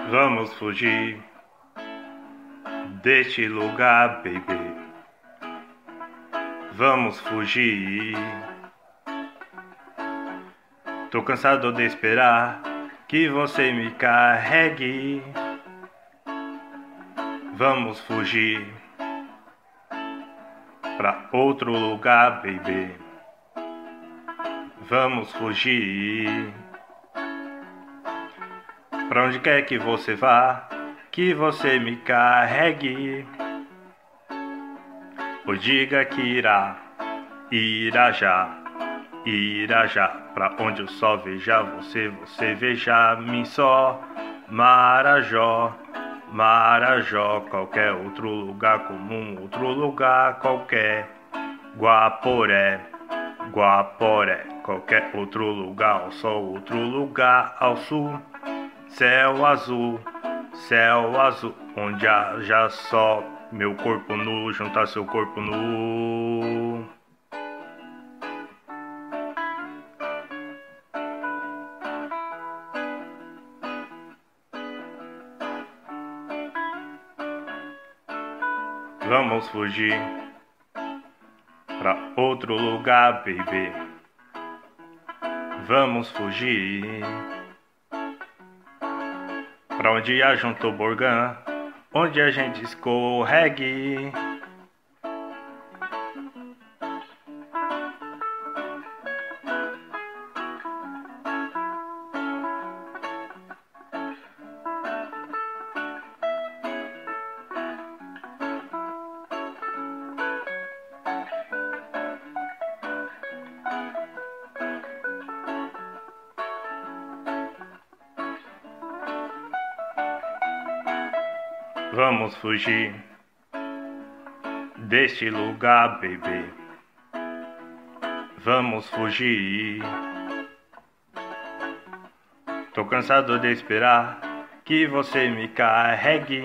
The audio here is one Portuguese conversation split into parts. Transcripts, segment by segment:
Vamos fugir deste lugar, baby. Vamos fugir. Tô cansado de esperar que você me carregue. Vamos fugir pra outro lugar, baby. Vamos fugir. Pra onde quer que você vá, que você me carregue. Ou diga que irá já. Pra onde o sol veja você veja mim só. Marajó, qualquer outro lugar comum, outro lugar qualquer. Guaporé, qualquer outro lugar ao sol, outro lugar ao sul. Céu azul, onde haja só meu corpo nu, juntar seu corpo nu. Vamos fugir pra outro lugar, baby. Vamos fugir pra onde haja um tobogã, onde a gente escorregue. Vamos fugir deste lugar, baby. Vamos fugir. Tô cansado de esperar que você me carregue.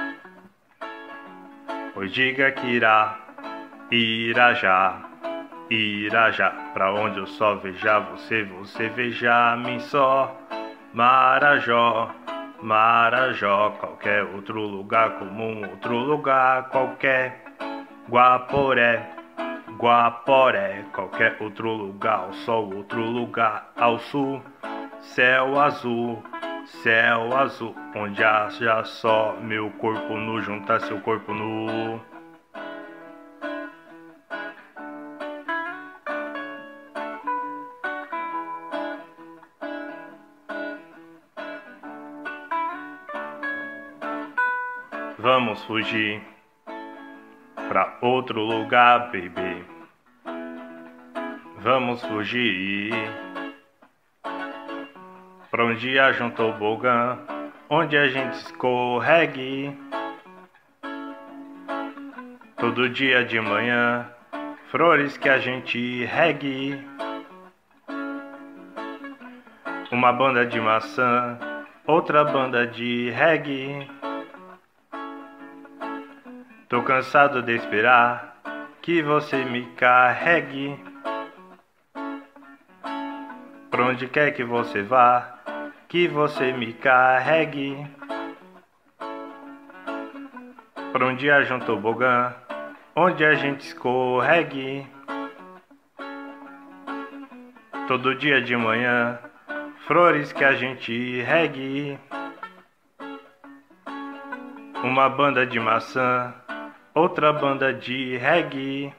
Pois diga que irá já. Pra onde o sol veja você veja mim só. Marajó, qualquer outro lugar comum, outro lugar qualquer. Guaporé, qualquer outro lugar ao sol, outro lugar ao sul. Céu azul, onde haja só meu corpo nu, juntar seu corpo nu. Vamos fugir pra outro lugar, baby. Vamos fugir pra onde haja um tobogã, onde a gente escorregue. Todo dia de manhã, flores que a gente regue. Uma banda de maçã, outra banda de reggae. Tô cansado de esperar que você me carregue. Pra onde quer que você vá, que você me carregue. Pra onde haja um tobogã, onde a gente escorregue. Todo dia de manhã, flores que a gente regue. Uma banda de maçã, outra banda de reggae.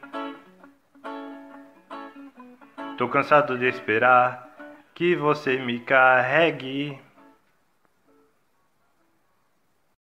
Tô cansado de esperar que você me carregue.